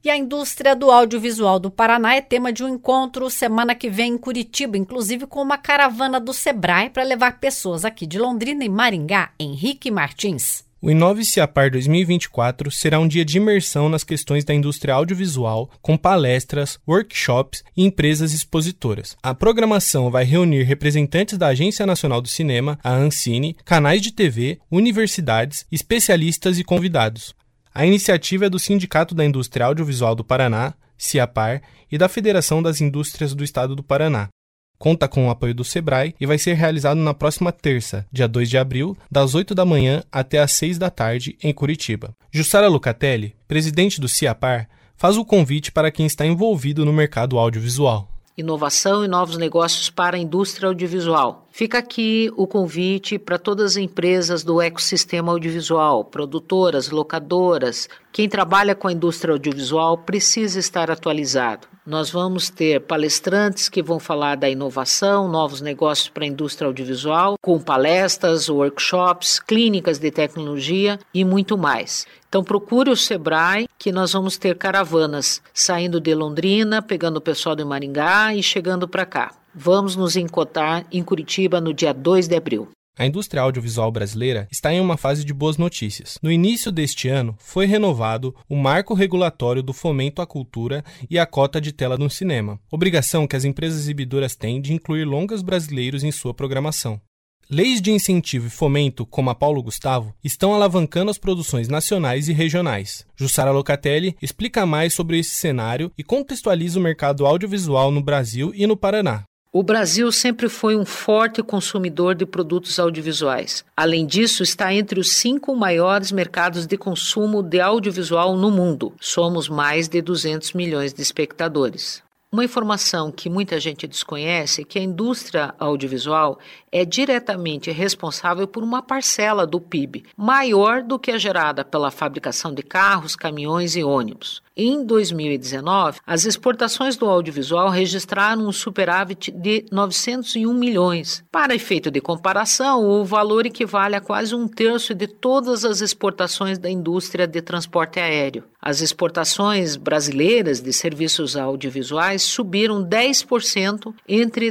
E a indústria do audiovisual do Paraná é tema de um encontro semana que vem em Curitiba, inclusive com uma caravana do Sebrae para levar pessoas aqui de Londrina e Maringá. Henrique Martins. O Inove-se-Apar 2024 será um dia de imersão nas questões da indústria audiovisual, com palestras, workshops e empresas expositoras. A programação vai reunir representantes da Agência Nacional do Cinema, a Ancine, canais de TV, universidades, especialistas e convidados. A iniciativa é do Sindicato da Indústria Audiovisual do Paraná, CIAPAR, e da Federação das Indústrias do Estado do Paraná. Conta com o apoio do Sebrae e vai ser realizado na próxima terça, dia 2 de abril, das 8 da manhã até às 6 da tarde, em Curitiba. Jussara Lucatelli, presidente do CIAPAR, faz o convite para quem está envolvido no mercado audiovisual. Inovação e novos negócios para a indústria audiovisual. Fica aqui o convite para todas as empresas do ecossistema audiovisual, produtoras, locadoras. Quem trabalha com a indústria audiovisual precisa estar atualizado. Nós vamos ter palestrantes que vão falar da inovação, novos negócios para a indústria audiovisual, com palestras, workshops, clínicas de tecnologia e muito mais. Então procure o Sebrae, que nós vamos ter caravanas saindo de Londrina, pegando o pessoal de Maringá e chegando para cá. Vamos nos encontrar em Curitiba no dia 2 de abril. A indústria audiovisual brasileira está em uma fase de boas notícias. No início deste ano, foi renovado o marco regulatório do fomento à cultura e a cota de tela no cinema, obrigação que as empresas exibidoras têm de incluir longas brasileiros em sua programação. Leis de incentivo e fomento, como a Paulo Gustavo, estão alavancando as produções nacionais e regionais. Jussara Locatelli explica mais sobre esse cenário e contextualiza o mercado audiovisual no Brasil e no Paraná. O Brasil sempre foi um forte consumidor de produtos audiovisuais. Além disso, está entre os 5 maiores mercados de consumo de audiovisual no mundo. Somos mais de 200 milhões de espectadores. Uma informação que muita gente desconhece é que a indústria audiovisual é diretamente responsável por uma parcela do PIB, maior do que a gerada pela fabricação de carros, caminhões e ônibus. Em 2019, as exportações do audiovisual registraram um superávit de 901 milhões. Para efeito de comparação, o valor equivale a quase 1/3 de todas as exportações da indústria de transporte aéreo. As exportações brasileiras de serviços audiovisuais subiram 10% entre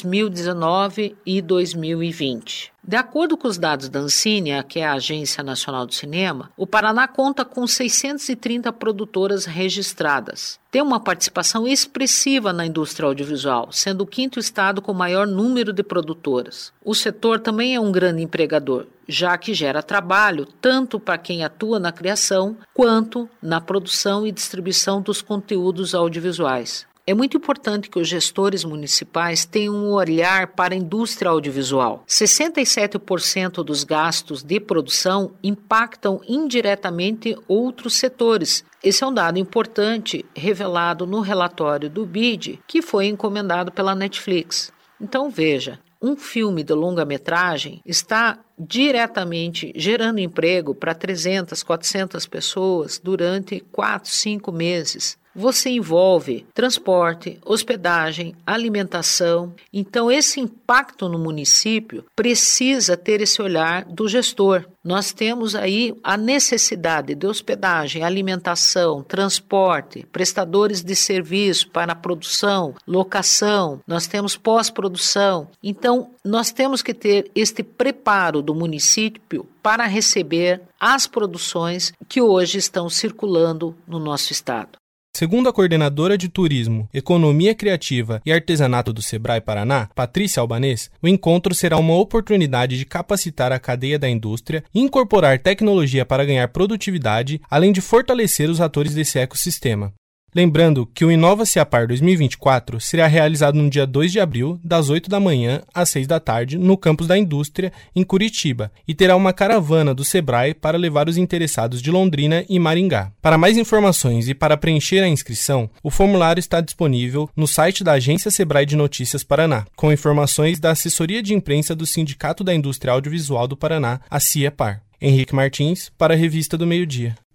2019 e 2020. De acordo com os dados da Ancine, que é a Agência Nacional do Cinema, o Paraná conta com 630 produtoras registradas. Tem uma participação expressiva na indústria audiovisual, sendo o 5º estado com maior número de produtoras. O setor também é um grande empregador, já que gera trabalho tanto para quem atua na criação quanto na produção e distribuição dos conteúdos audiovisuais. É muito importante que os gestores municipais tenham um olhar para a indústria audiovisual. 67% dos gastos de produção impactam indiretamente outros setores. Esse é um dado importante revelado no relatório do BID, que foi encomendado pela Netflix. Então veja, um filme de longa-metragem está diretamente gerando emprego para 300, 400 pessoas durante 4, 5 meses. Você envolve transporte, hospedagem, alimentação. Então, esse impacto no município precisa ter esse olhar do gestor. Nós temos aí a necessidade de hospedagem, alimentação, transporte, prestadores de serviço para a produção, locação, nós temos pós-produção. Então, nós temos que ter este preparo do município para receber as produções que hoje estão circulando no nosso estado. Segundo a coordenadora de Turismo, Economia Criativa e Artesanato do Sebrae Paraná, Patrícia Albanês, o encontro será uma oportunidade de capacitar a cadeia da indústria e incorporar tecnologia para ganhar produtividade, além de fortalecer os atores desse ecossistema. Lembrando que o Inova-se-Apar 2024 será realizado no dia 2 de abril, das 8 da manhã às 6 da tarde, no campus da indústria, em Curitiba, e terá uma caravana do Sebrae para levar os interessados de Londrina e Maringá. Para mais informações e para preencher a inscrição, o formulário está disponível no site da Agência Sebrae de Notícias Paraná, com informações da assessoria de imprensa do Sindicato da Indústria Audiovisual do Paraná, a CIAPAR. Henrique Martins, para a Revista do Meio-Dia.